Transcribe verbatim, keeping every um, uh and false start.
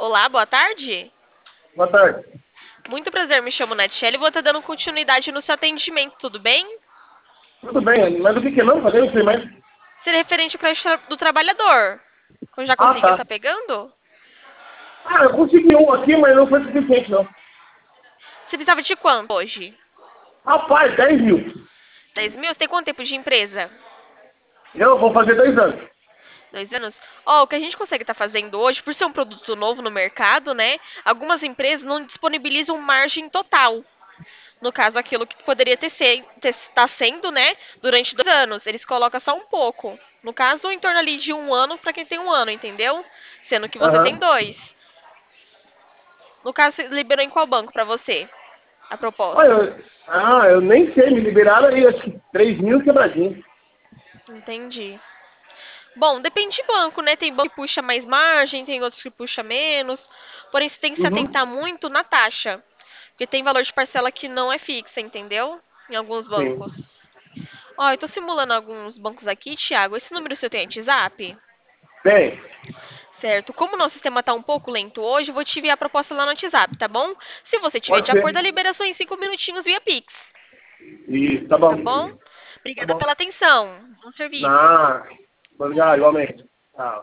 Olá, boa tarde. Boa tarde. Muito prazer, me chamo Natiele e vou estar dando continuidade no seu atendimento, tudo bem? Tudo bem, mas o que que é não? Falei, não sei mais. Ser referente ao crédito tra- do trabalhador. Já Ah, conseguiu, tá tá. pegando? Ah, eu consegui um aqui, mas não foi suficiente, não. Você precisava de quanto hoje? Rapaz, dez mil. Dez mil? Você tem quanto tempo de empresa? Eu vou fazer dois anos. Dois anos? Ó, o que a gente consegue estar fazendo hoje, por ser um produto novo no mercado, né? Algumas empresas não disponibilizam margem total. No caso, aquilo que poderia ter ser, ter, tá sendo, né, durante dois anos. Eles colocam só um pouco. No caso, em torno ali de um ano para quem tem um ano, entendeu? Sendo que você tem Aham. dois. No caso, você liberou em qual banco para você a Olha, proposta? eu- ah, eu nem sei, me liberaram aí, acho que três mil quebradinhos. Entendi. Bom, depende de banco, né? Tem banco que puxa mais margem, tem outros que puxa menos. Porém, você tem que se Uhum. atentar muito na taxa. Porque tem valor de parcela que não é fixa, entendeu? Em alguns Sim. bancos. Ó, eu tô simulando alguns bancos aqui, Thiago. Esse número seu tem WhatsApp? Tem. Certo. Como o nosso sistema está um pouco lento hoje, eu vou te enviar a proposta lá no WhatsApp, tá bom? Se você tiver Pode de acordo, a ser. liberação em cinco minutinhos via Pix, Isso, tá tá bom. bom? Tá Obrigada bom. pela atenção. Bom serviço. Ah, obrigado, igualmente. Tchau.